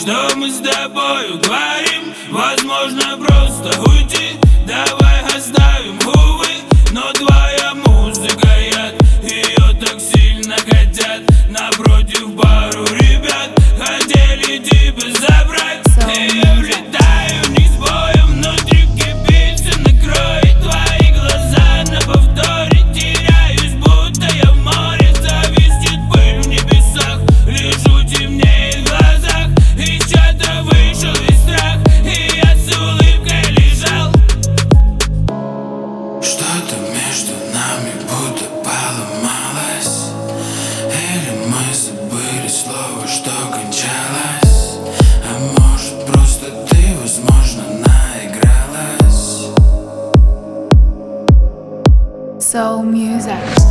что мы с тобою творим. Возможно просто уйти, давай оставим, увы. Но твоя музыка, яд, ее так сильно хотят. Напротив пару ребят хотели тебя забрать. И я влетаю вниз боем, внутри кипится, накроет твои глаза. На повторе теряюсь, будто я в море. Зависит пыль в небесах, лежу темнее в глазах. Из чата вышел весь страх, и я с улыбкой лежал. Что-то между нами будто поломалось, или мы забыли слово, что кончалось. А может просто ты, возможно, наигралась. Soul Music.